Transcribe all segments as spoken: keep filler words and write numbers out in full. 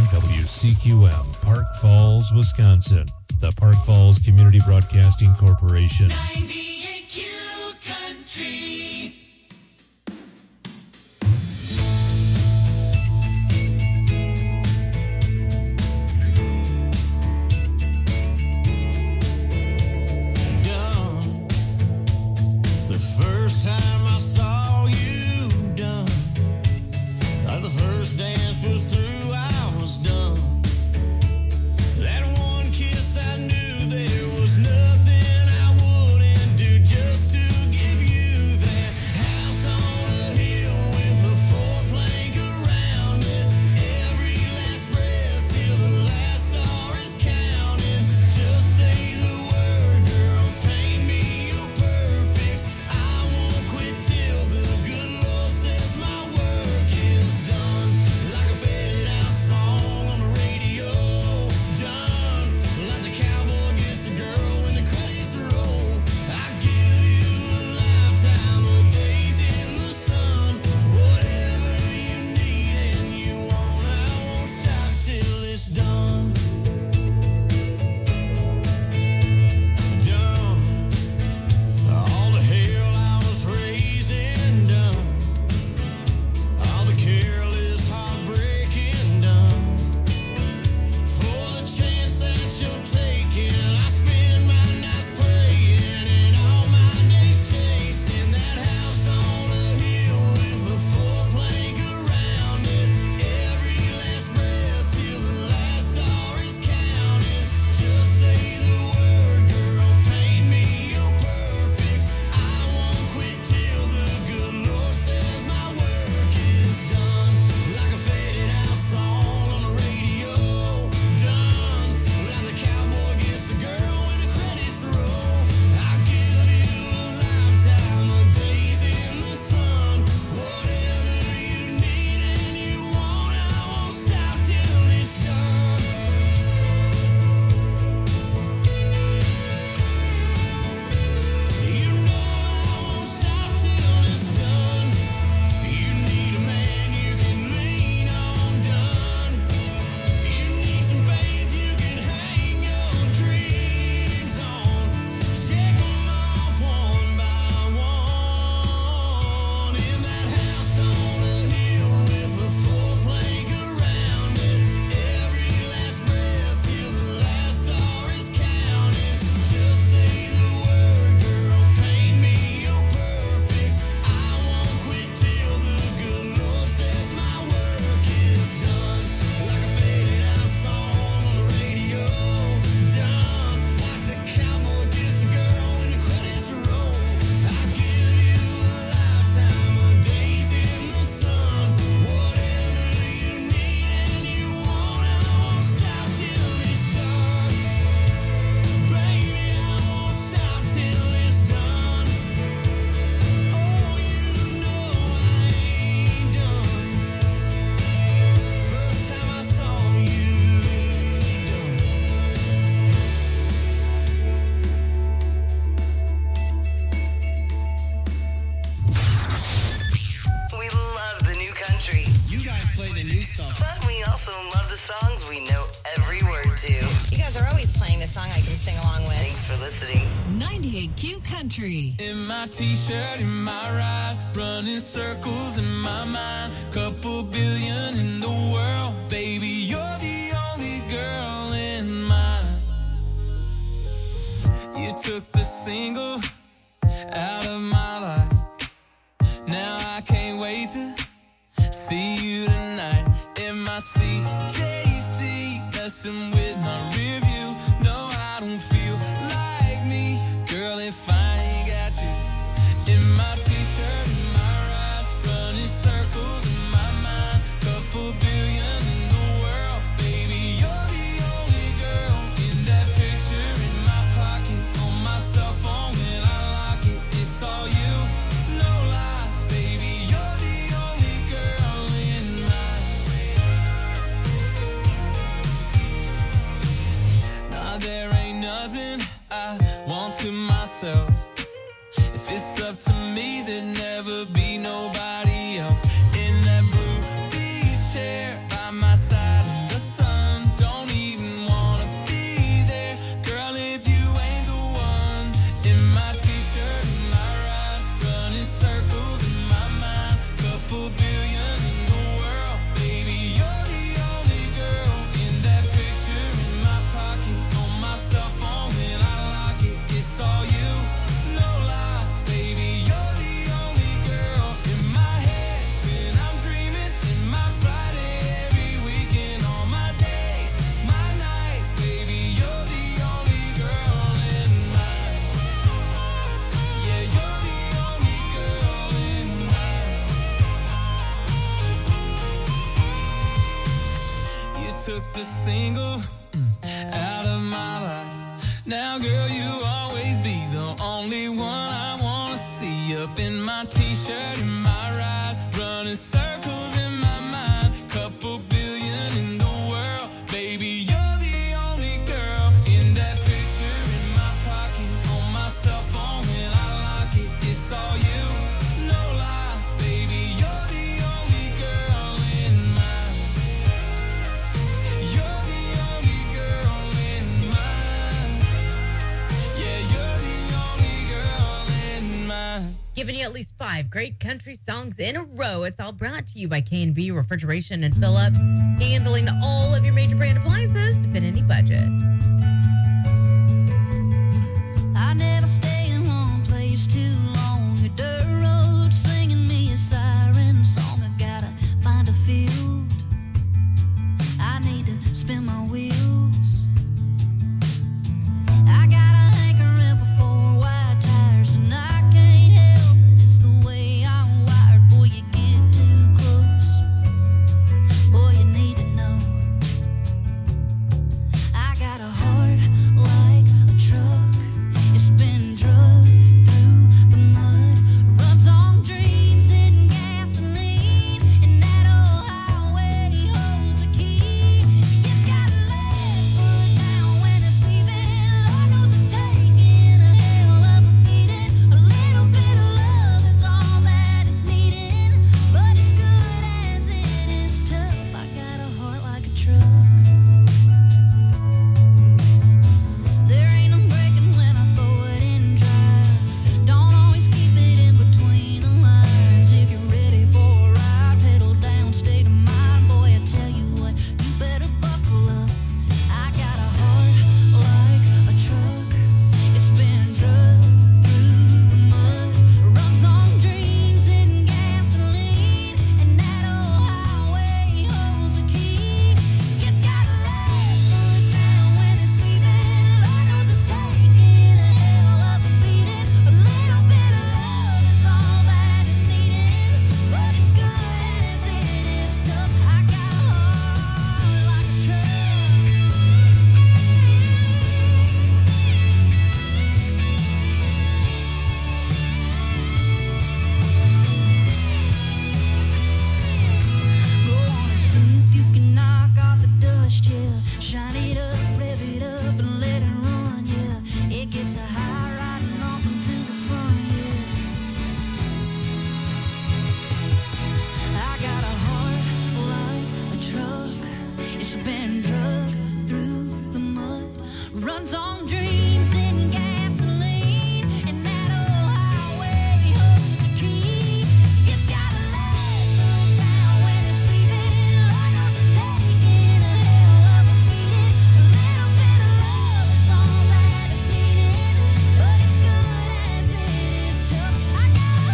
W C Q M, Park Falls, Wisconsin. The Park Falls Community Broadcasting Corporation. ninety-eight Q Country. In my t-shirt, in my ride, running circles in my mind. Couple billion in the world, baby, you're the only girl in mine. You took the single out of my life. Now I can't wait to see you tonight. In my C J C, messing with my rear view. No, I don't feel like me, girl, if I in my t-shirt, in my ride, running circles in my mind. Couple billion in the world, baby, you're the only girl. In that picture in my pocket, on my cell phone when I lock it, it's all you, no lie, baby, you're the only girl in mine. Nah, there ain't nothing I want to myself. If it's up to me, there'd never be nobody else. In that blue beach chair by my side in the sun. smile, girl, you always be the only one I wanna see. Up in my t-shirt, in my ride, running circles in my mind. Couple billion in the world, baby, you're the only girl. In that picture in my pocket, on my cell phone when I lock it, it's all you, no lie, baby, you're the only girl in mine. You're the only girl in mine. Yeah, you're the only girl in mine. Giving you at least five great country songs in a row. It's all brought to you by K and B Refrigeration and Fill Up, handling all of your major brand appliances to fit any budget. I never stay in one place too long. A dirt road singing me a siren song. I gotta find a field. I need to spin my wheels. I got a hankering for four wide tires, and I can't help it. It's the way I'm wired. Boy, you get too close. Boy, you need to know. I got a heart like a truck. It's been drugged through the mud. Runs on dreams and gasoline. And that old highway holds a key. It's got a left foot down when it's leaving. Lord knows it's taking a hell of a beating. A little bit of love is all that it's needing. But as good as it is tough, I got a heart like a truck. There ain't no breaking when I throw it in drive. Don't always keep it in between the lines. If you're ready for a ride, pedal down, state of mind. Boy, I tell you what, you better buckle up. I got a heart like a truck. It's been drugged through the mud. Runs on dreams and gasoline. And that old highway holds a key. It's got a left foot down when it's leaving. Lord knows it's taking a hell of a beating. A little bit of love is all that it's needing. But as good as it is tough, I got a heart like a truck. Go on and see if you can knock off the dust, yeah. Shine it up, rev it up, and let it run, yeah. It gets a high riding off into the sun, yeah. I got a heart like a truck. It's been drugged through the mud. Runs on dreams and gasoline. And that old highway holds the key. It's got a left foot down when it's leaving. Lord knows it's taking a hell of a beating. A little bit of love is all that it's needing. But as good as it is tough, I got a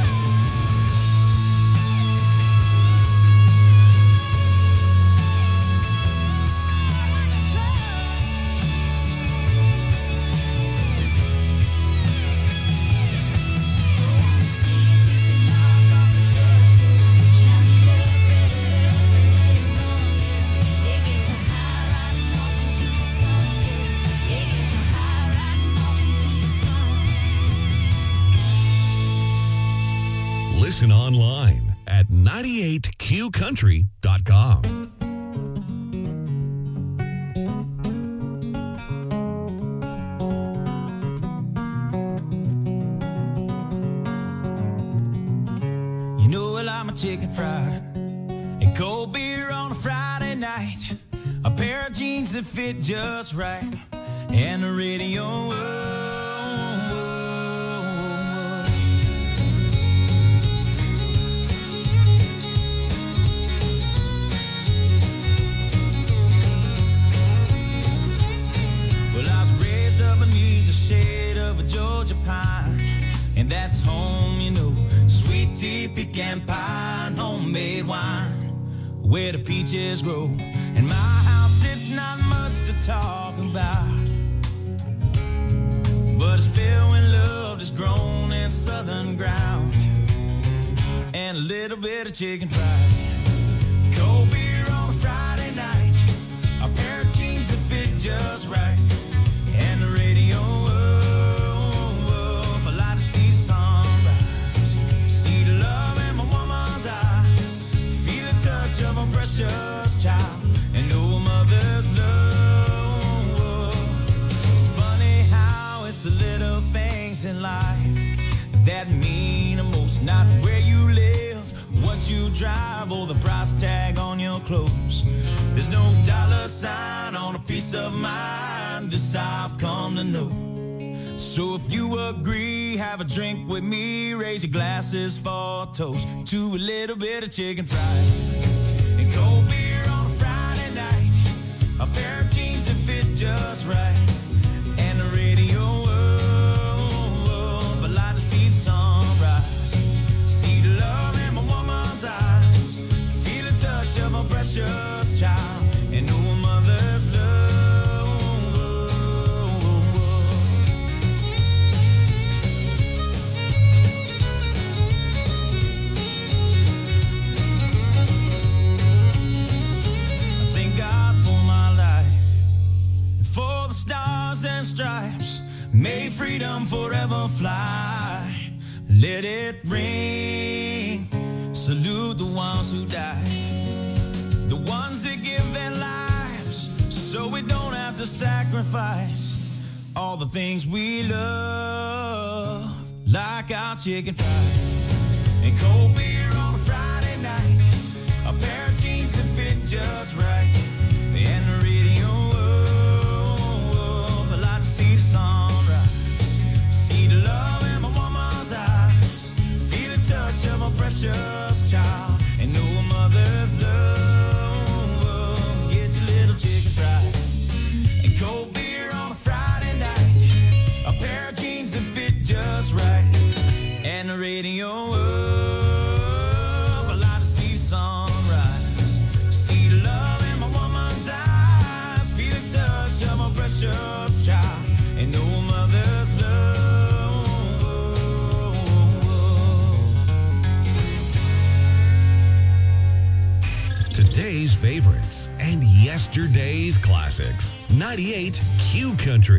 Listen online at ninety-eight q country dot com. You know I like my chicken fried and cold beer on a Friday night. A pair of jeans that fit just right and the radio. Whoa, whoa, whoa. Well, I was raised up beneath the shade of a Georgia pine, and that's home, you know. Sweet tea, pecan pie, and homemade wine, where the peaches grow. In my house, it's not much to talk about, but it's filled with love that's grown in southern ground, and a little bit of chicken fried. Cold beer on a Friday night, a pair of jeans that fit just right, and the radio. that mean the most. Not where you live, what you drive, or the price tag on your clothes. There's no dollar sign on a piece of mind. This I've come to know. So if you agree, have a drink with me. Raise your glasses for a toast to a little bit of chicken fried and cold beer on a Friday night. A pair of jeans that fit just right, and the radio up. I like to see the sunrise, see the love in my woman's eyes, feel the touch of my precious child, and know a mother's love. And stripes, may freedom forever fly. Let it ring. Salute the ones who died, the ones that give their lives so we don't have to sacrifice all the things we love, like our chicken fried and cold beer on a Friday night, a pair of jeans that fit just right, and the radio see the sunrise, see the love in my woman's eyes, feel the touch of my precious child, and know a mother's love. Get your little chicken fried and cold beer on a Friday night, a pair of jeans that fit just right, and the radio up. I like to see the sunrise, see the love in my woman's eyes, feel the touch of my precious child, and no mother's love. Today's favorites and yesterday's classics. ninety-eight Q Country.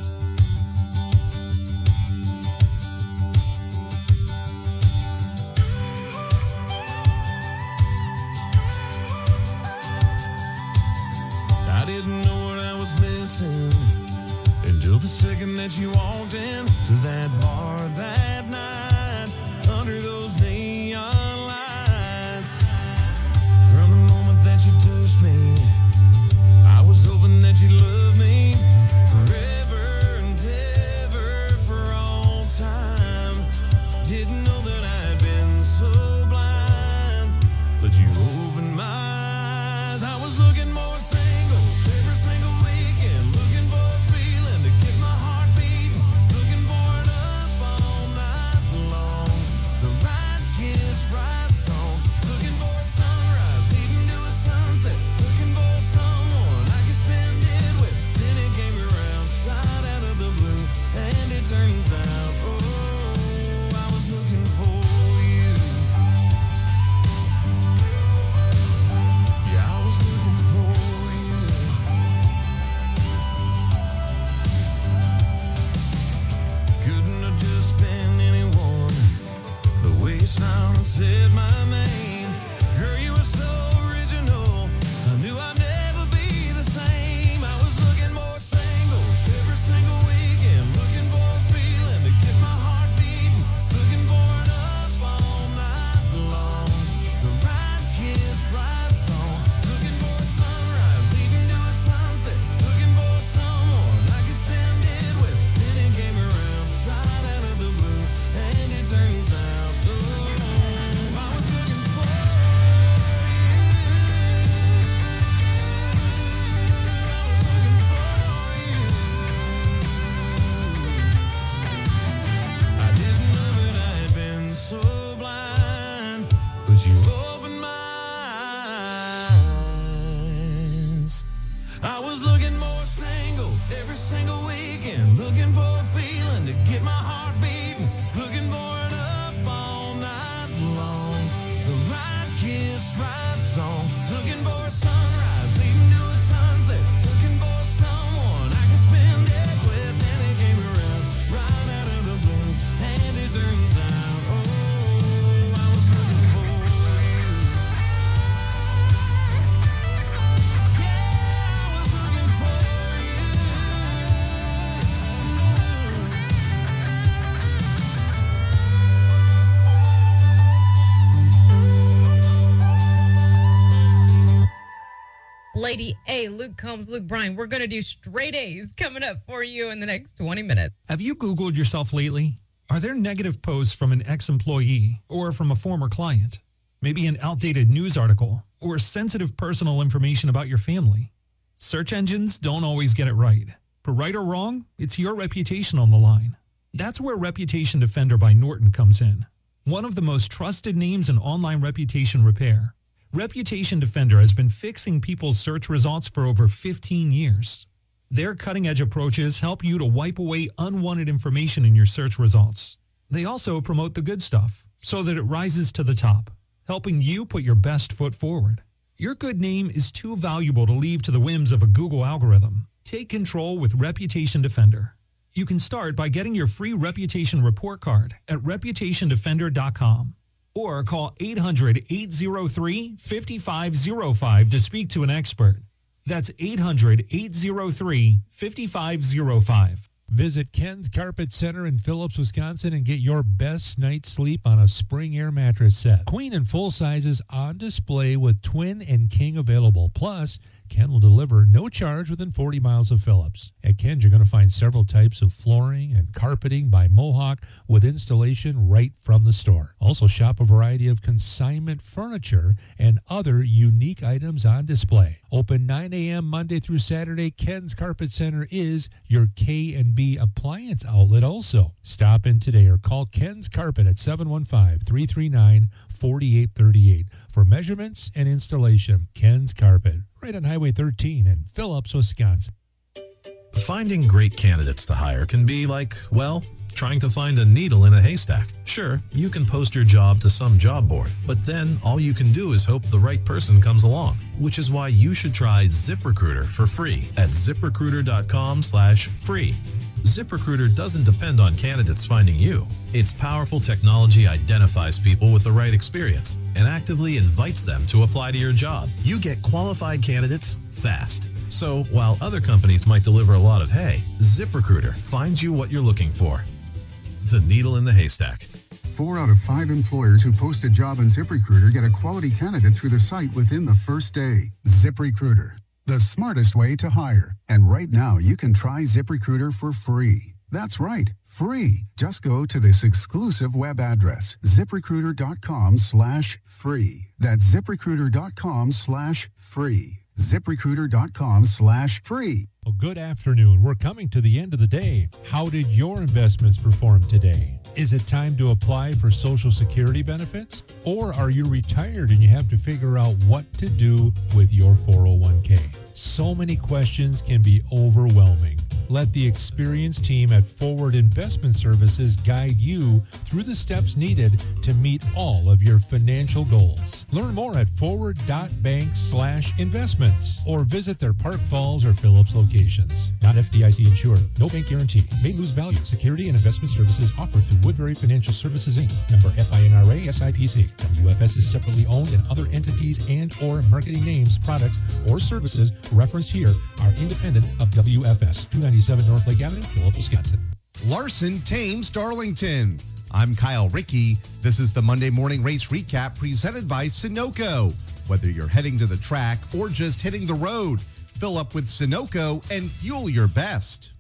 I didn't know what I was missing until the second that you walked in to that bar that night under those neon lights. From the moment that you touched me, I was hoping that you'd love me forever and ever for all time. Didn't know that I'd been so blind, but you opened my eyes. I was looking more single every single weekend, looking for a feeling to get my heart beating, looking for it up all night long. The right kiss, right song, looking for a sunrise, leading to a sunset, looking for someone I could spend it with. Then it came around right out of the blue, and it turns out, oh, I was looking for you. Yeah, I was looking for you. Couldn't have just been anyone. The way you smiled and said my name, girl, you were so original. I knew I'd never be the same. I was looking more single every single weekend, looking for a feeling to get my heart beating, looking for it up all night long. The right kiss, right song, looking for a sunrise, leading to a sunset, looking for someone I could spend it with. Then it came around right out of the blue, and it turns out, oh, I was looking for Lady A, Luke Combs, Luke Bryan. We're going to do straight A's coming up for you in the next twenty minutes. Have you Googled yourself lately? Are there negative posts from an ex-employee or from a former client? Maybe an outdated news article or sensitive personal information about your family? Search engines don't always get it right. For right or wrong, it's your reputation on the line. That's where Reputation Defender by Norton comes in. One of the most trusted names in online reputation repair. Reputation Defender has been fixing people's search results for over fifteen years. Their cutting-edge approaches help you to wipe away unwanted information in your search results. They also promote the good stuff so that it rises to the top, helping you put your best foot forward. Your good name is too valuable to leave to the whims of a Google algorithm. Take control with Reputation Defender. You can start by getting your free reputation report card at reputation defender dot com or call eight hundred, eight oh three, five five oh five to speak to an expert. That's eight hundred, eight oh three, five five oh five. Visit Ken's Carpet Center in Phillips, Wisconsin and get your best night's sleep on a Spring Air mattress set. Queen and full sizes on display with twin and king available. Plus, Ken will deliver no charge within forty miles of Phillips. At Ken's, you're going to find several types of flooring and carpeting by Mohawk with installation right from the store. Also, shop a variety of consignment furniture and other unique items on display. Open nine a.m. Monday through Saturday, Ken's Carpet Center is your K and B appliance outlet also. Stop in today or call Ken's Carpet at seven one five, three three nine, four eight three eight for measurements and installation. Ken's Carpet, right on Highway thirteen in Phillips, Wisconsin. Finding great candidates to hire can be like, well, trying to find a needle in a haystack. Sure, you can post your job to some job board, but then all you can do is hope the right person comes along, which is why you should try ZipRecruiter for free at ziprecruiter dot com slash free. ZipRecruiter doesn't depend on candidates finding you. Its powerful technology identifies people with the right experience and actively invites them to apply to your job. You get qualified candidates fast. So while other companies might deliver a lot of hay, ZipRecruiter finds you what you're looking for. The needle in the haystack. Four out of five employers who post a job on ZipRecruiter get a quality candidate through the site within the first day. ZipRecruiter, the smartest way to hire. And right now, you can try ZipRecruiter for free. That's right, free. Just go to this exclusive web address, ziprecruiter dot com slash free. That's ziprecruiter dot com slash free. ziprecruiter dot com slash free. Well, good afternoon. We're coming to the end of the day. How did your investments perform today? Is it time to apply for Social Security benefits? Or are you retired and you have to figure out what to do with your four oh one k? So many questions can be overwhelming. Let the experienced team at Forward Investment Services guide you through the steps needed to meet all of your financial goals. Learn more at forward dot bank slash investments or visit their Park Falls or Phillips locations. Not F D I C insured. No bank guarantee. May lose value. Security and investment services offered through Woodbury Financial Services, Incorporated. Member F I N R A S I P C. W F S is separately owned, and other entities and or marketing names, products, or services referenced here are independent of W F S. two ninety-seven North Lake Avenue, Phillips, Wisconsin. Larson tames Darlington. I'm Kyle Rickey. This is the Monday Morning Race Recap presented by Sunoco. Whether you're heading to the track or just hitting the road, fill up with Sunoco and fuel your best.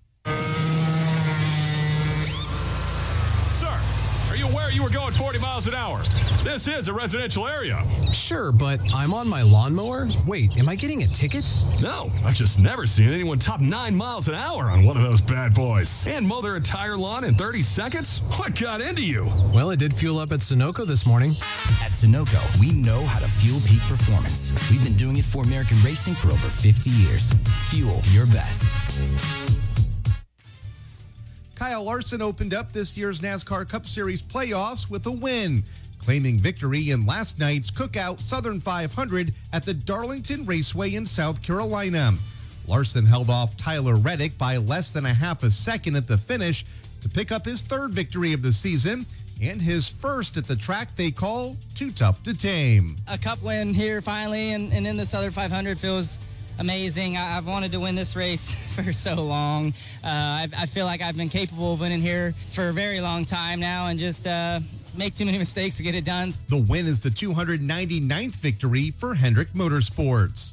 Sir, are you aware you were going forty miles an hour? This is a residential area. Sure, but I'm on my lawnmower? Wait, am I getting a ticket? No, I've just never seen anyone top nine miles an hour on one of those bad boys. And mow their entire lawn in thirty seconds? What got into you? Well, it did fuel up at Sunoco this morning. At Sunoco, we know how to fuel peak performance. We've been doing it for American racing for over fifty years. Fuel your best. Kyle Larson opened up this year's NASCAR Cup Series playoffs with a win, claiming victory in last night's Cookout Southern five hundred at the Darlington Raceway in South Carolina. Larson held off Tyler Reddick by less than a half a second at the finish to pick up his third victory of the season and his first at the track they call Too Tough to Tame. A cup win here finally, and, and in the Southern five hundred feels amazing. I, I've wanted to win this race for so long. Uh, I, I feel like I've been capable of winning here for a very long time now, and just uh, make too many mistakes to get it done. The win is the two hundred ninety-ninth victory for Hendrick Motorsports.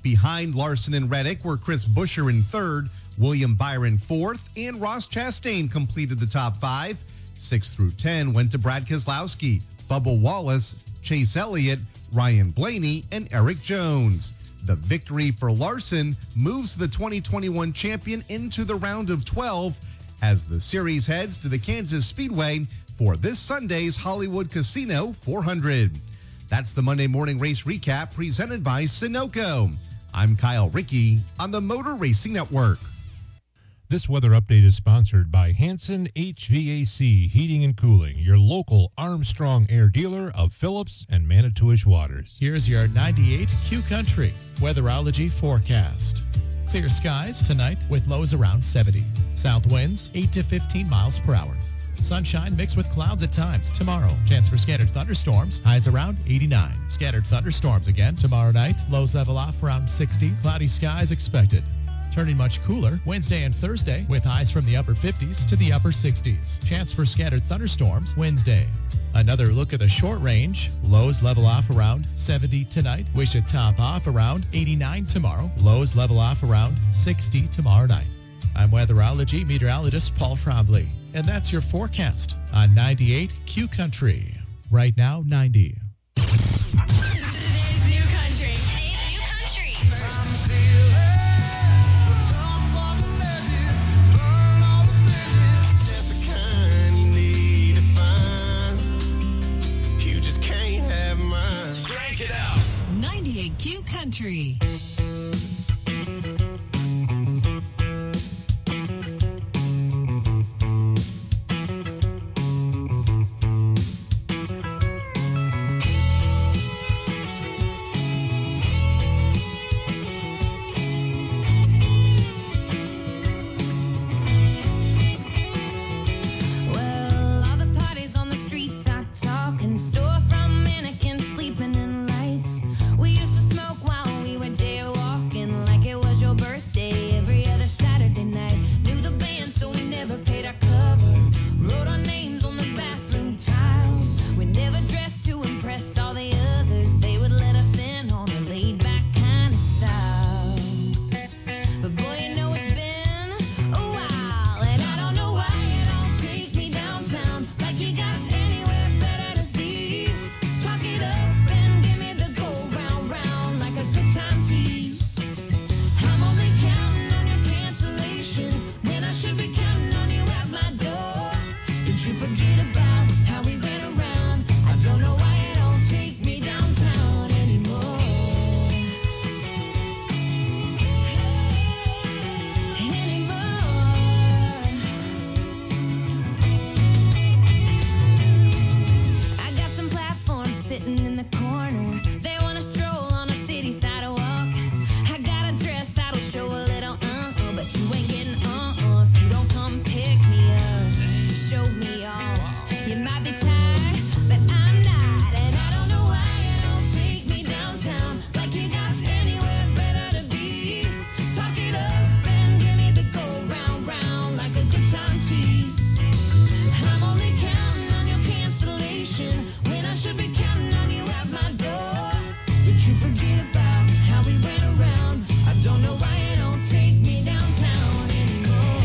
Behind Larson and Reddick were Chris Buescher in third, William Byron fourth, and Ross Chastain completed the top five. Six through ten went to Brad Keselowski, Bubba Wallace, Chase Elliott, Ryan Blaney, and Eric Jones. The victory for Larson moves the twenty twenty-one champion into the round of twelve as the series heads to the Kansas Speedway for this Sunday's Hollywood Casino four hundred. That's the Monday Morning Race Recap presented by Sunoco. I'm Kyle Rickey on the Motor Racing Network. This weather update is sponsored by Hanson H V A C Heating and Cooling, your local Armstrong Air dealer of Phillips and Manitowish waters. Here's your ninety-eight Q Country weatherology forecast. Clear skies tonight with lows around seventy. South winds eight to fifteen miles per hour. Sunshine mixed with clouds at times tomorrow. Chance for scattered thunderstorms. Highs around eighty-nine. Scattered thunderstorms again tomorrow night. Lows level off around sixty. Cloudy skies expected. Turning much cooler Wednesday and Thursday with highs from the upper fifties to the upper sixties. Chance for scattered thunderstorms Wednesday. Another look at the short range. Lows level off around seventy tonight. We should top off around eighty-nine tomorrow. Lows level off around sixty tomorrow night. I'm weatherology meteorologist Paul Trombley, and that's your forecast on ninety-eight Q Country. Right now, ninety. Q Country. Well, all the parties on the streets are talking, storefront mannequins sleeping in lights. We used to smoke while we were jaywalking like it was your birthday every other Saturday night. Knew the band, so we never paid our cover. Wrote our names on the bathroom tiles. We never dressed to impress all the others. They would let us in on a laid-back kind of style. But boy, you know it's been a while, and I don't know why you don't take me downtown like you got anywhere better to be. Talk it up and give me the go round round like a good time tease. I'm only counting on your cancellation when I should be counting on you at my door. Did you forget about how we ran around? I don't know why you don't take me downtown anymore. I got some platforms sitting in the corner. They want to stroll on a city sidewalk. I got a dress that'll show a little uh-uh, but you ain't getting uh-uh if you don't come pick me up, show me off. You might be tired, but I'm not, and I don't know why you don't take me downtown like you got anywhere better to be. Talk it up and give me the go round round like a good time tease. I'm only counting on your cancellation when I should be counting on you at my door. Did you forget about how we ran around? I don't know why you don't take me downtown anymore.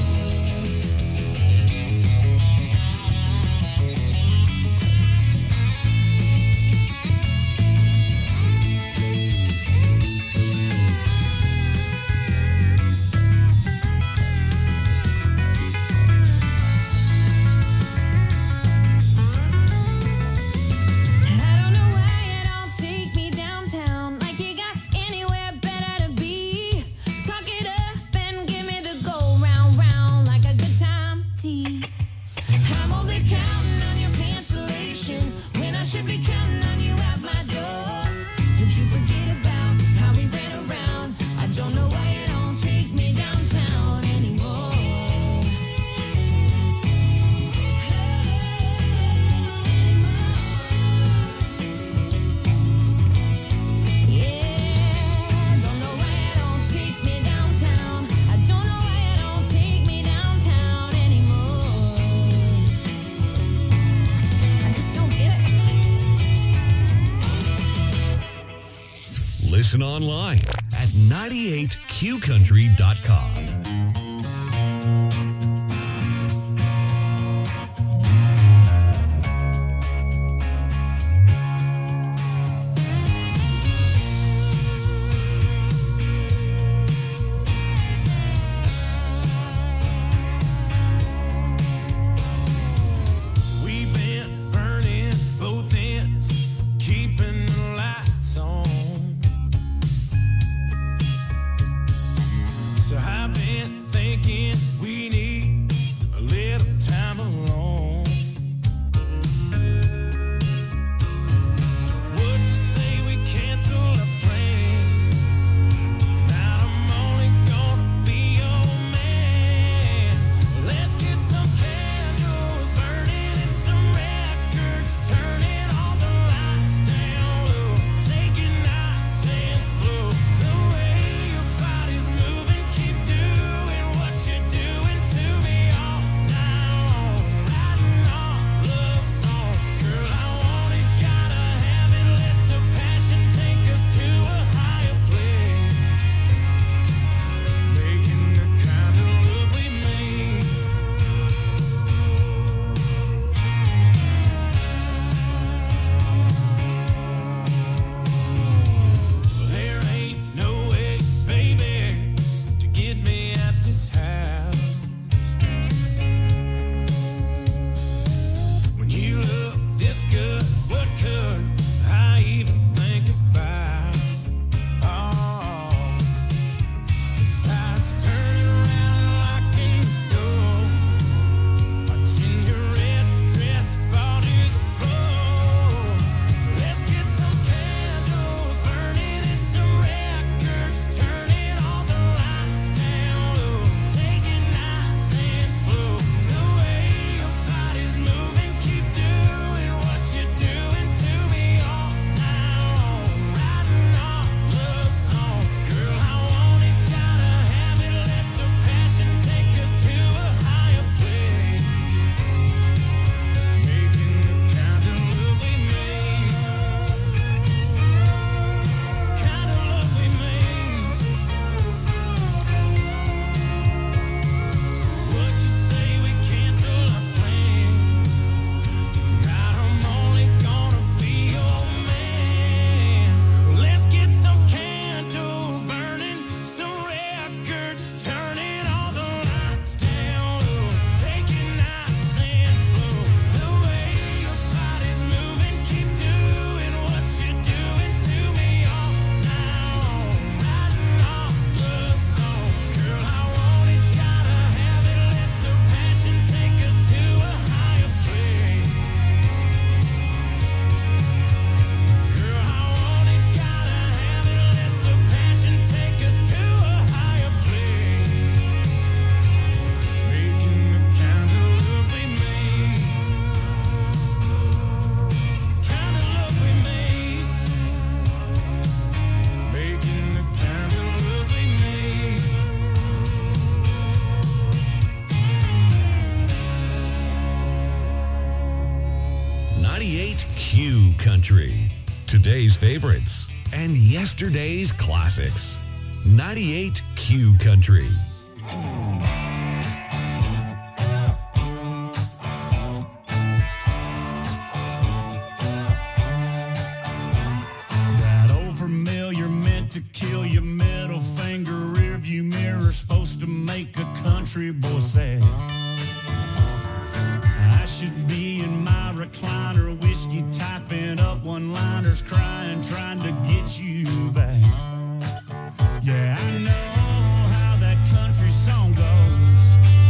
I don't know why you don't take me downtown like you got anywhere better to be. Talk it up and give me the go round round like a good time tease. I'm only counting on your cancellation when I should be counting on you at my door. Did you forget about how we ran around? I don't know why you don't take me downtown anymore. Yeah, don't know why you don't take me downtown. I don't know why you don't take me downtown anymore. I just don't get it. Listen online at ninety-eight q country dot com. We've been burning both ends, keeping the lights on. So I've been thinking we need a little time alone. So would you say we cancel our plans? Tonight I'm only gonna be your man. Let's get some candles burning and some records turning, all the lights down low, taking nights and slow. The way your body's moving, keep doing what you're doing to me all night long. Writing our love song, girl, I want it, gotta have it. Let the passion take us to a higher place, making the kind of love we made. There ain't no way, baby, to get me at this house. When you look this good, what could I even think about? Oh, besides turning around and locking the door, watching your red dress fall to the floor. Let's get some candles burning and some records turning, all the lights down low, taking nights and slow. The way your body's moving, keep doing what you're doing to me all night long. Writing our love song, girl, I want it, gotta have it. Let the passion take us to a higher place, making the kind of love we made. Kind of love we made. So would you say we cancel our plans? Tonight I'm only gonna be your man. Let's get some candles burning, some records turning, all the lights down low, taking nights and slow. The way your body's moving, keep doing what you're doing to me all night long. Writing our love song, girl, I want it, gotta have it. Let the passion take us to a higher place. Girl, I want it, gotta have it. Let the passion take us to a higher place, making the kind of love we made. Kind of love we made, making the kind of love we made. ninety-eight Q Country. Today's favorites and yesterday's classics. ninety-eight Q Country. That old familiar meant to kill your middle finger, rearview mirror, supposed to make a country boy sad. I should be in my recliner, whiskey typing up one-liners, crying, trying to get you back. Yeah, I know how that country song goes.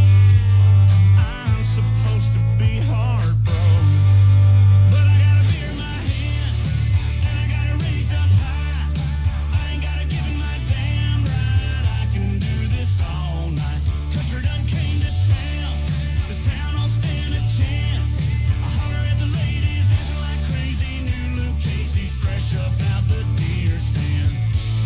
I'm supposed to be heartbroken, but I got a beer in my hand, and I got it raised up high. I ain't gotta give it my damn right. I can do this all night. Country done came to town. This town don't stand a chance. I holler at the ladies, dancing like crazy. New Luke Casey's fresh up out the deer stand.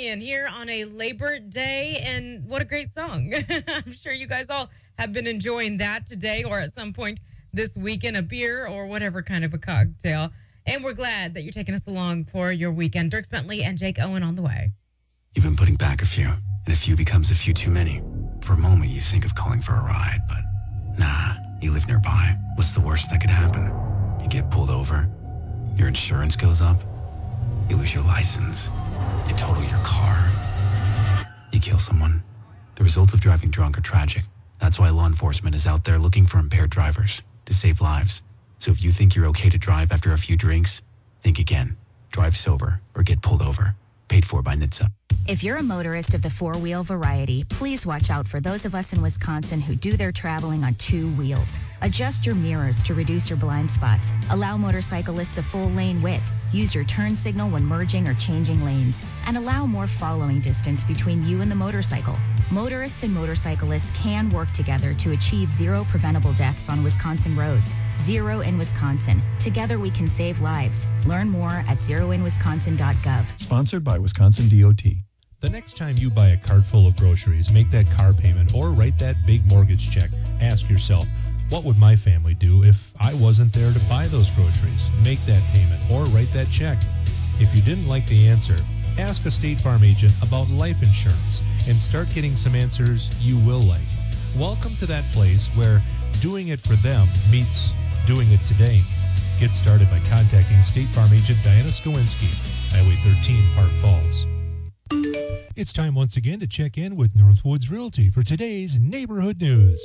Ryan here on a Labor Day, and what a great song. I'm sure you guys all have been enjoying that today or at some point this weekend, a beer or whatever kind of a cocktail. And we're glad that you're taking us along for your weekend. Dirk Bentley and Jake Owen on the way. You've been putting back a few, and a few becomes a few too many. For a moment, you think of calling for a ride, but nah, you live nearby. What's the worst that could happen? You get pulled over, your insurance goes up, you lose your license, you total your car, you kill someone. The results of driving drunk are tragic. That's why law enforcement is out there looking for impaired drivers to save lives. So if you think you're okay to drive after a few drinks, think again. Drive sober or get pulled over. Paid for by N H T S A. If you're a motorist of the four-wheel variety, please watch out for those of us in Wisconsin who do their traveling on two wheels. Adjust your mirrors to reduce your blind spots. Allow motorcyclists a full lane width. Use your turn signal when merging or changing lanes. And allow more following distance between you and the motorcycle. Motorists and motorcyclists can work together to achieve zero preventable deaths on Wisconsin roads. Zero in Wisconsin. Together we can save lives. Learn more at zero in wisconsin dot gov. Sponsored by Wisconsin D O T. The next time you buy a cart full of groceries, make that car payment, or write that big mortgage check, ask yourself, what would my family do if I wasn't there to buy those groceries? Make that payment or write that check. If you didn't like the answer, ask a State Farm agent about life insurance and start getting some answers you will like. Welcome to that place where doing it for them meets doing it today. Get started by contacting State Farm agent Diana Skowinski, Highway thirteen, Park Falls. It's time once again to check in with Northwoods Realty for today's neighborhood news.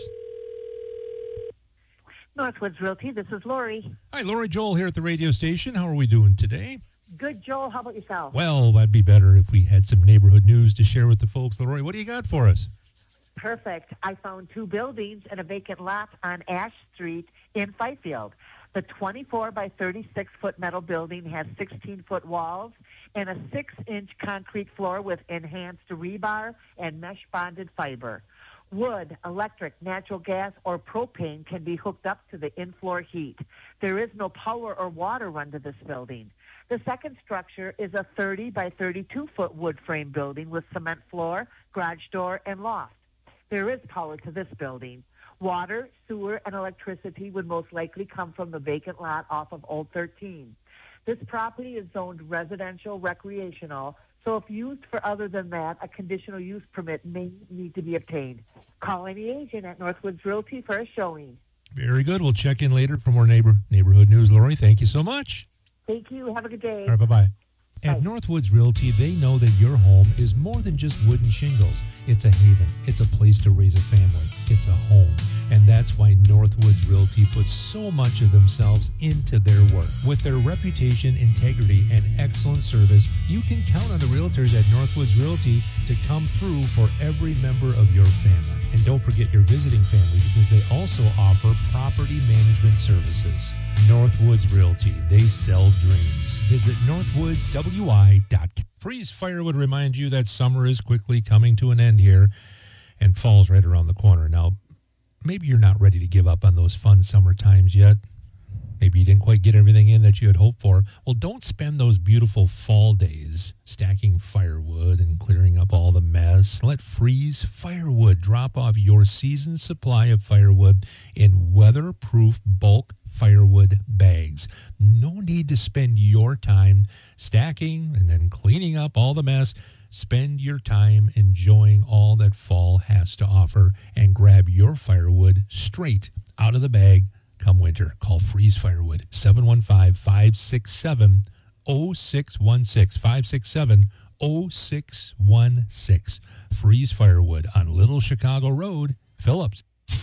Northwoods Realty, this is Lori. Hi, Lori. Joel here at the radio station. How are we doing today? Good, Joel. How about yourself? Well, that'd be better if we had some neighborhood news to share with the folks. Lori, what do you got for us? Perfect. I found two buildings and a vacant lot on Ash Street in Fifield. The twenty-four by thirty-six foot metal building has sixteen foot walls and a six inch concrete floor with enhanced rebar and mesh bonded fiber. Wood, electric, natural gas, or propane can be hooked up to the in-floor heat. There is no power or water run to this building. The second structure is a thirty by thirty-two foot wood frame building with cement floor, garage door, and loft. There is power to this building. Water, sewer, and electricity would most likely come from the vacant lot off of Old thirteen. This property is zoned residential recreational, so if used for other than that, a conditional use permit may need to be obtained. Call any agent at Northwoods Realty for a showing. Very good. We'll check in later for more neighbor neighborhood news. Lori, thank you so much. Thank you. Have a good day. All right, bye-bye. At Northwoods Realty, they know that your home is more than just wooden shingles. It's a haven. It's a place to raise a family. It's a home. And that's why Northwoods Realty puts so much of themselves into their work. With their reputation, integrity, and excellent service, you can count on the realtors at Northwoods Realty to come through for every member of your family. And don't forget your visiting family, because they also offer property management services. Northwoods Realty, they sell dreams. Visit northwoods w i dot com. Freeze Firewood reminds you that summer is quickly coming to an end here and fall's right around the corner. Now, maybe you're not ready to give up on those fun summer times yet. Maybe you didn't quite get everything in that you had hoped for. Well, don't spend those beautiful fall days stacking firewood and clearing up all the mess. Let Freeze Firewood drop off your season's supply of firewood in weatherproof bulk firewood bags. No need to spend your time stacking and then cleaning up all the mess. Spend your time enjoying all that fall has to offer and grab your firewood straight out of the bag come winter. Call Freeze Firewood, seven one five, five six seven, zero six one six, five six seven, zero six one six. Freeze Firewood on Little Chicago Road, Phillips.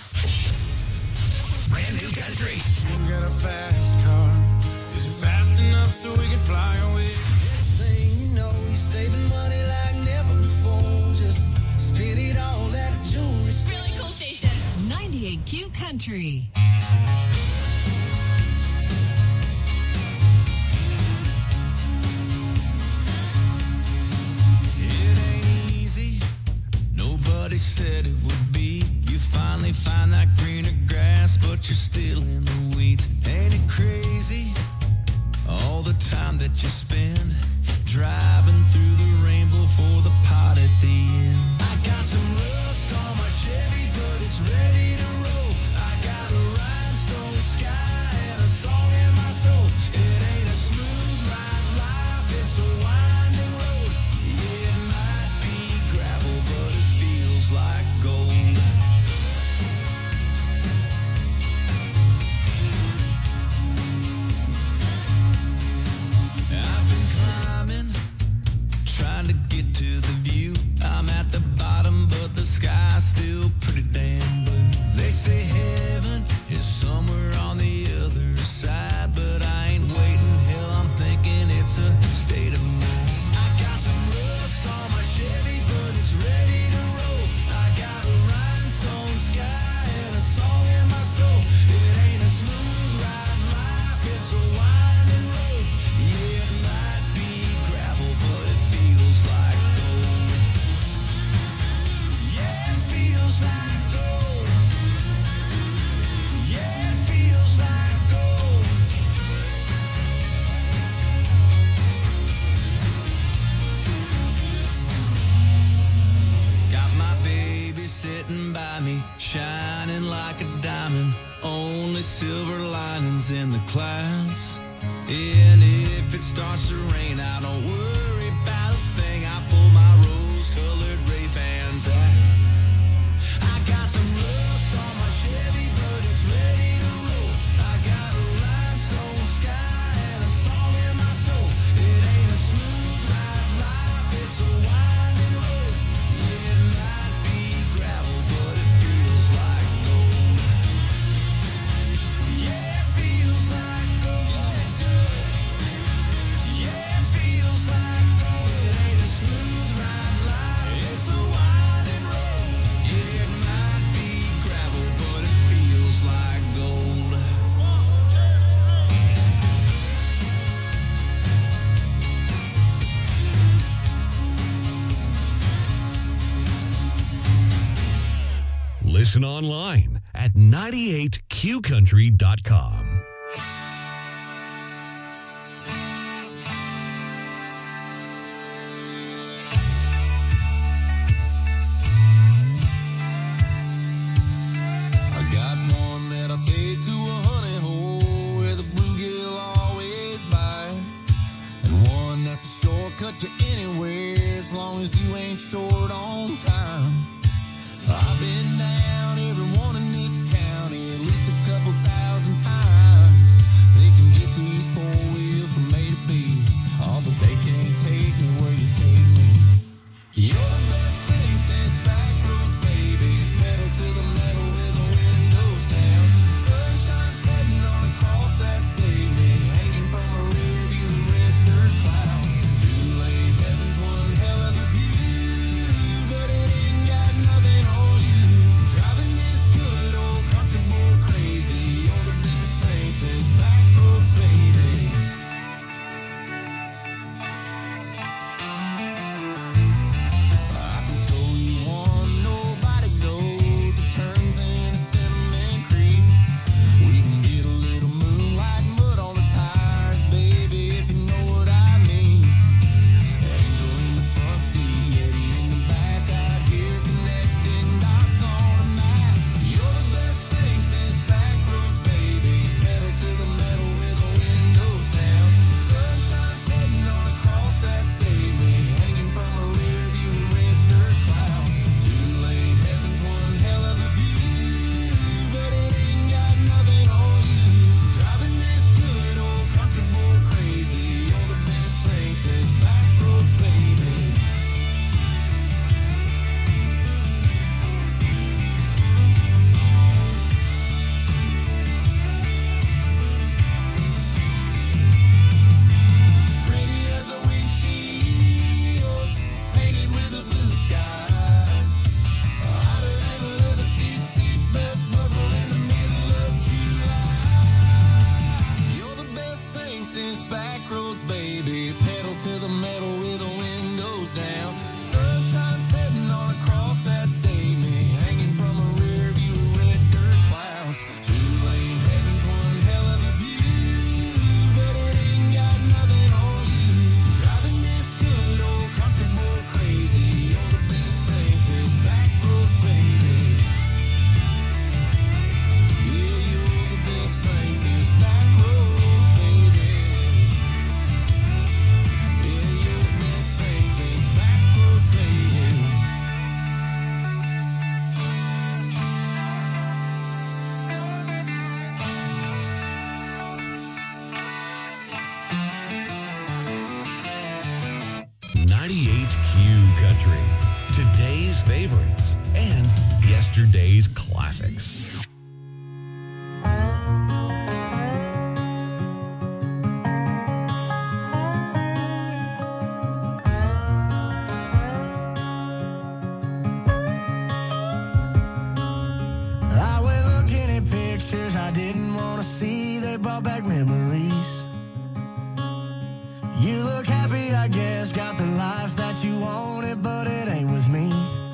Brand new country. You got a fast car. Is it fast enough so we can fly away? Next thing you know, you're saving money like never before. Just spend it all at a jewelry store. Really cool station. ninety-eight Q Country. It ain't easy. Nobody said it would be. You finally find that greener grass, but you're still in the weeds. Ain't it crazy? All the time that you spend driving through the rainbow for the starts to rain, I don't worry about a thing. I pull my rose-colored Ray-Bans out. I got some rust on my Chevy, but it's ready to roll. I got a rhinestone sky and a song in my soul. It ain't a smooth ride life, it's a winding road. Yeah, it might be gravel, but it feels like gold. Yeah, it feels like gold. It does. Yeah, it feels like gold. It ain't a smooth ride life, it's a winding road. Yeah, it might be gravel, but it feels like gold. Listen online at ninety-eight q country dot com. I got one that I'll take to a honey hole where the bluegill always bite, and one that's a shortcut to anywhere as long as you ain't short on time. I've been down every one in this county at least a couple thousand times. They can get these four wheels from A to B, oh, but they can't take me where you take me. You're the best thing since back roads, baby. Pedal to the metal with the windows down. Sunshine setting on a cross that saved me, hanging from a rear view of red dirt clouds. Too late, heaven's one hell of a view, but it ain't got nothing on you. Driving this good old country boy crazy, you're the best thing since back roads, baby. I can show you one nobody knows. It turns into Cinnamon Creek. We can get a little moonlight mud on the tires, baby, if you know what I mean. Angel in the front seat, Eddie in the back, out here connecting dots on a map. You're the best thing since back roads, baby. Pedal to the metal with the windows down. Sunshine setting on a cross that saved me, hanging from a rear view of red dirt clouds. Too late, heaven's one hell of a view, but it ain't got nothing on you. Driving this good old country boy crazy, you're the best thing since back roads, baby. Pretty as a windshield, painted with a blue sky. Hotter than a leather seat, seatbelt buckle in the middle of July. You're the best thing since back roads, baby. Pedal to the metal with the windows down. Sunshine setting on a cross that saved me, hanging from a rear view of red dirt clouds. Too late, heaven's one hell of a view, but it ain't got nothing on you. Driving this good old country boy crazy, you're the best thing since back roads, baby. Yeah, you're the best thing since back roads, baby. Yeah, you're the best thing since back roads, baby. ninety-eight Q Country. Today's favorites and yesterday's classics. I went looking at pictures I didn't want to see. They brought back memories. You look happy, I guess. Got the life that you wanted, but it ain't with me.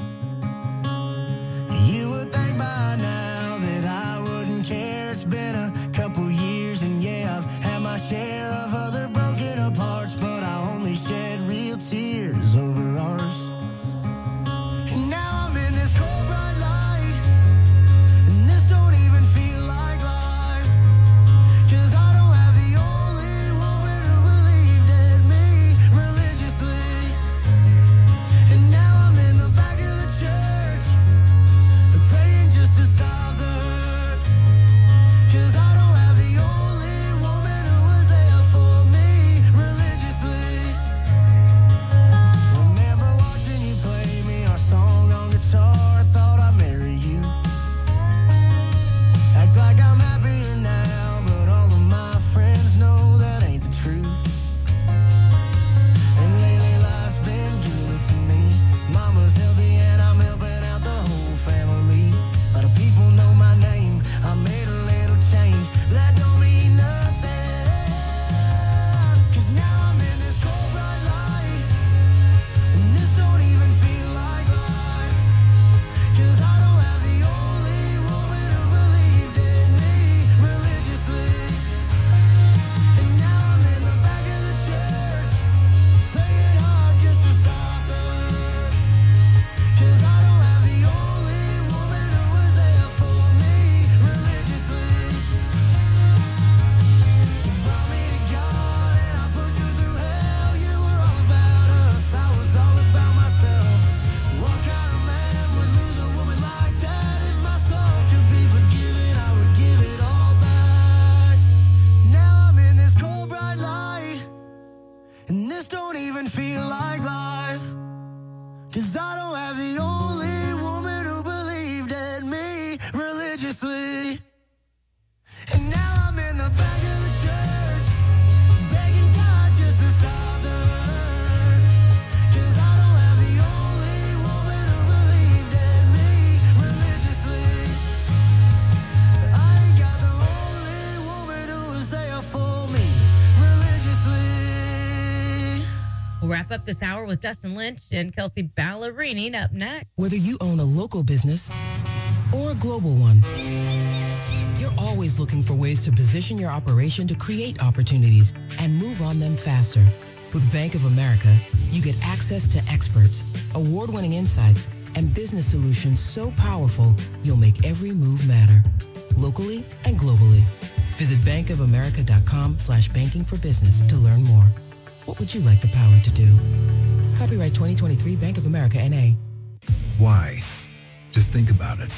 You would think by now that I wouldn't care. It's been a couple years, and yeah, I've had my share of other broken aparts, but I only shed real tears over ours. And now I'm in this cold bright light, and this don't even feel like life, 'cause I don't have the only woman who believed even feel like life. Cause I don't have the only woman who believed in me religiously. And now I'm in the back of the church, begging God just to stop the hurt. Cause I don't have the only woman who believed in me religiously. I ain't got the only woman who was there for me religiously. We'll wrap up this hour with Dustin Lynch and Kelsey Ballerini up next. Whether you own a local business or a global one, you're always looking for ways to position your operation to create opportunities and move on them faster. With Bank of America, you get access to experts, award-winning insights, and business solutions so powerful, you'll make every move matter, locally and globally. Visit bankofamerica.com slash banking for business to learn more. What would you like the power to do? Copyright twenty twenty-three Bank of America N A. Why? Just think about it.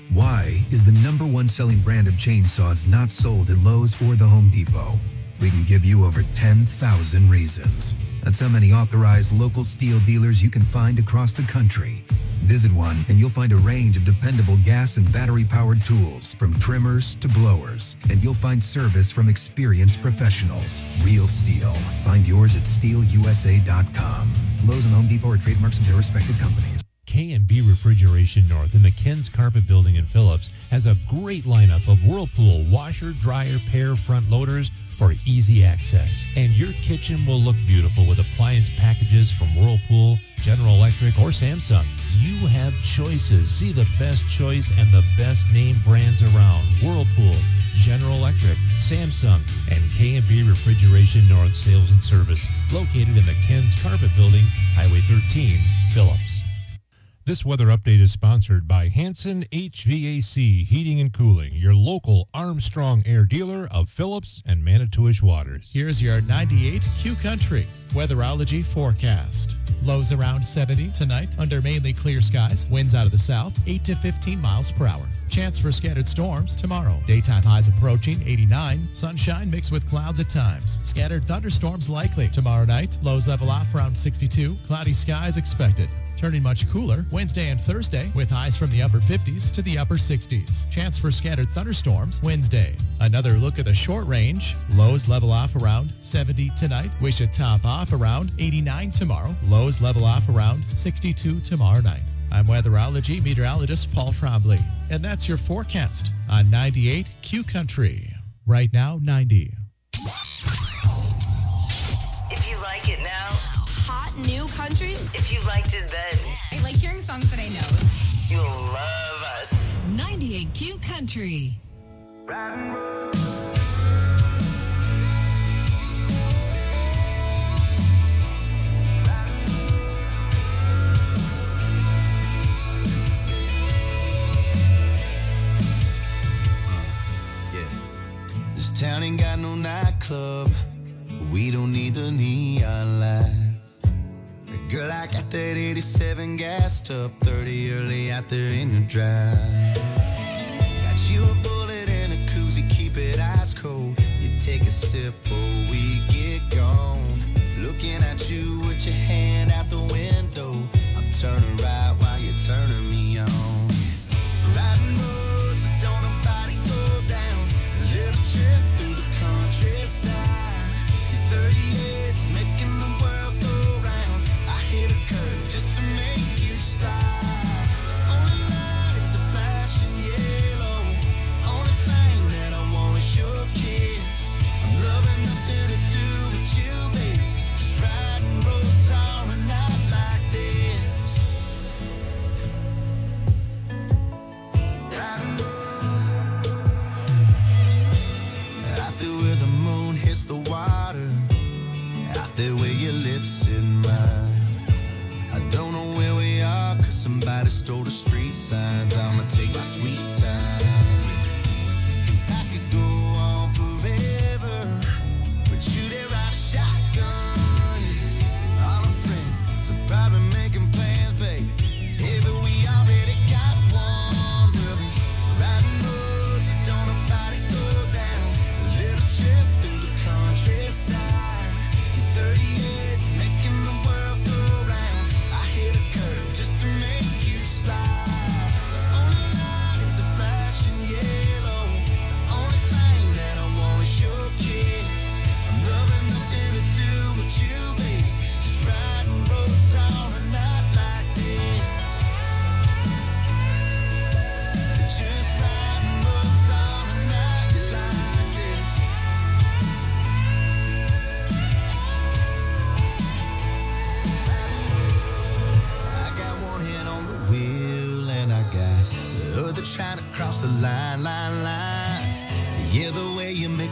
Why is the number one selling brand of chainsaws not sold at Lowe's or the Home Depot? We can give you over ten thousand reasons. That's how many authorized local steel dealers you can find across the country. Visit one and you'll find a range of dependable gas and battery-powered tools, from trimmers to blowers. And you'll find service from experienced professionals. Real steel. Find yours at steel U S A dot com. Lowe's and Home Depot are trademarks of their respective companies. K and B Refrigeration North in the Ken's Carpet Building in Phillips has a great lineup of Whirlpool washer, dryer, pair, front loaders for easy access. And your kitchen will look beautiful with appliance packages from Whirlpool, General Electric, or Samsung. You have choices. See the best choice and the best name brands around. Whirlpool, General Electric, Samsung, and K and B Refrigeration North Sales and Service, located in the Ken's Carpet Building, Highway thirteen, Phillips. This weather update is sponsored by Hanson H V A C Heating and Cooling, your local Armstrong Air dealer of Phillips and Manitowish Waters. Here's your ninety-eight Q Country weatherology forecast. Lows around seventy tonight under mainly clear skies. Winds out of the south, eight to fifteen miles per hour. Chance for scattered storms tomorrow. Daytime highs approaching eighty-nine. Sunshine mixed with clouds at times. Scattered thunderstorms likely. Tomorrow night, lows level off around sixty-two. Cloudy skies expected. Turning much cooler Wednesday and Thursday with highs from the upper fifties to the upper sixties. Chance for scattered thunderstorms Wednesday. Another look at the short range. Lows level off around seventy tonight. We should top off around eighty-nine tomorrow. Lows level off around sixty-two tomorrow night. I'm weatherology meteorologist Paul Trombley, and that's your forecast on ninety-eight Q Country. Right now, ninety. If you like it now, hot new country. If you liked it then, I like hearing songs that I know. You'll love us. ninety-eight Q Country. This town ain't got no nightclub. We don't need the neon lights. Girl, I got that eighty-seven gassed up, thirty early out there in the drive. Got you a bullet and a koozie, keep it ice cold. You take a sip before we get gone. Looking at you with your hand out the window. I'm turning right while you're turning me on. Riding roads that don't nobody go down. A little trip through the countryside. These thirty-eights making the world go round. I hit a curve just to make you slide. Only lights are flashing yellow. Only thing that I want is your kiss. I'm loving nothing to do with you, baby. Just riding roads on a night like this. Riding roads out there where the moon hits the water. Out there where your lips in mine. I don't know where we are, cause somebody stole the street signs. I'ma take my sweet time. Cause I could go on forever, but you there ride a shotgun. All our friends are probably making plans, baby. Hey, but we already got one. We'll be riding roads that don't nobody go down. A little trip through the countryside. These thirty-eights making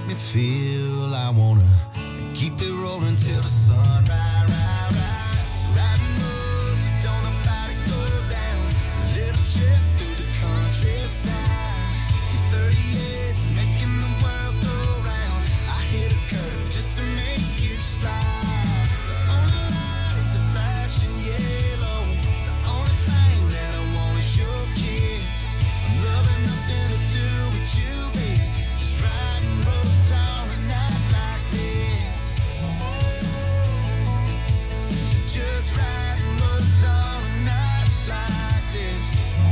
me feel. I wanna keep it rolling till the sun rise, rise, rise. Riding roads that don't nobody go down. A little trip through the countryside. These thirty-eights making the world go round. I hit a curve just to make you slide. The only lights are flashing yellow. The only thing that I want is your kiss. I'm loving nothing to do with you, baby. Just riding roads on a night like this. Just riding roads on a night like this.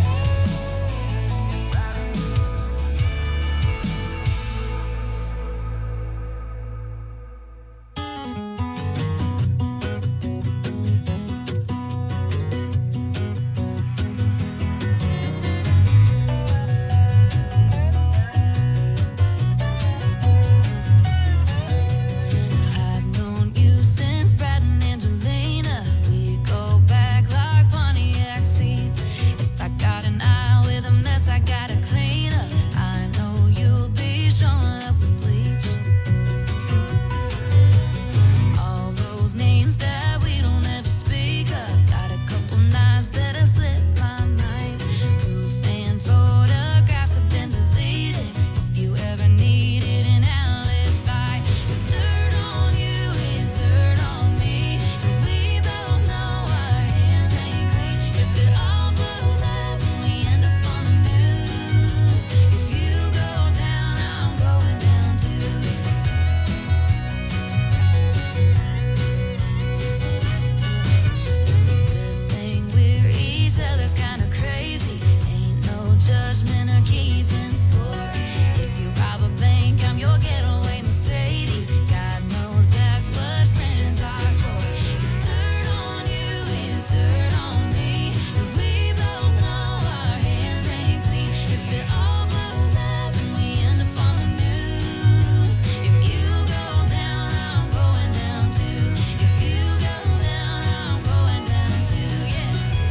I've known you since Brad and Angelina. We go back like Pontiac seats. If I got an eye with a mess, I gotta clean up. I know you'll be showing up with bleach. All those names that we don't ever speak of. Got a couple nights that have slipped my mind. Proof and photographs have been deleted. If you ever needed an alibi, it's dirt on you, it's dirt on me. And we both know our hands ain't clean. If it all blows up and we end up on the news, if you go down, I'm going down too. It's a good thing we're each other's kind of crazy. Ain't no judgment or keeping score. If you rob a bank, I'm your getaway Mercedes. God knows that's what friends are for. It's dirt on you, it's dirt on me. And we both know our hands ain't clean. If it all blows up and we end up on the news, if you go down, I'm going down too. If you go down, I'm going down too, yeah.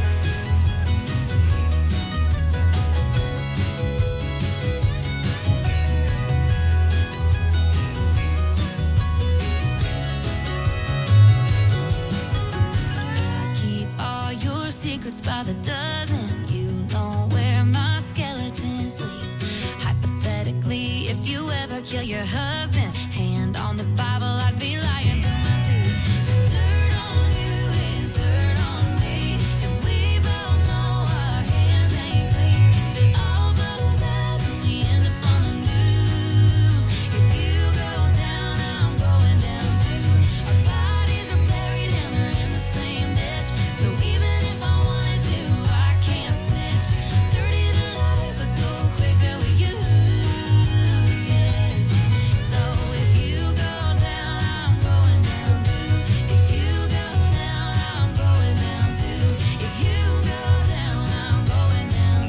I keep all your secrets by the dozen. You know where my skeletons sleep. Hypothetically, if you ever kill your husband, hand on the Bible, I'd be lying through my teeth. It's dirt on you, it's dirt on me. And we both know our hands ain't clean. If it all blows up and we end up on the news, if you go down, I'm going down too. Our bodies are buried and they're in the same ditch. So even if I wanted to, I can't snitch. thirty to life would go quicker with you, yeah. So if you go down, I'm going down too. If you go down, I'm going down too. If you go down, I'm going down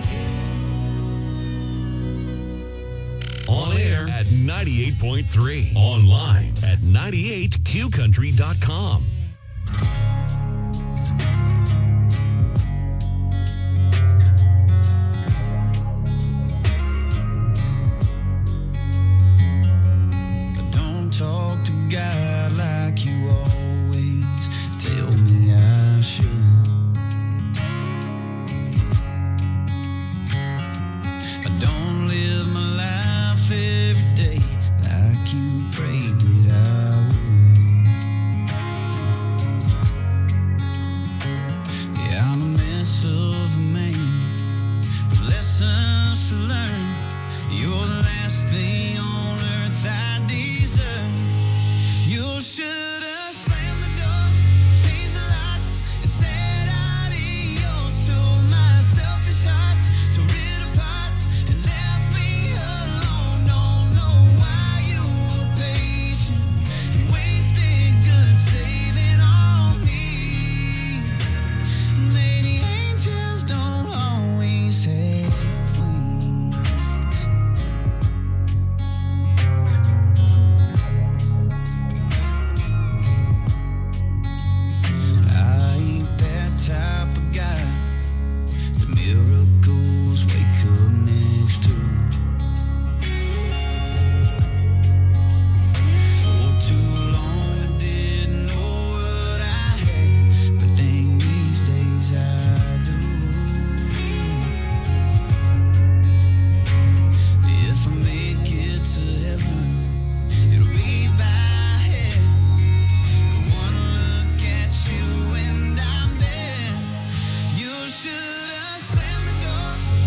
too. On air at ninety-eight point three. Online at ninety-eight q country dot com. Don't talk to God like you always tell me I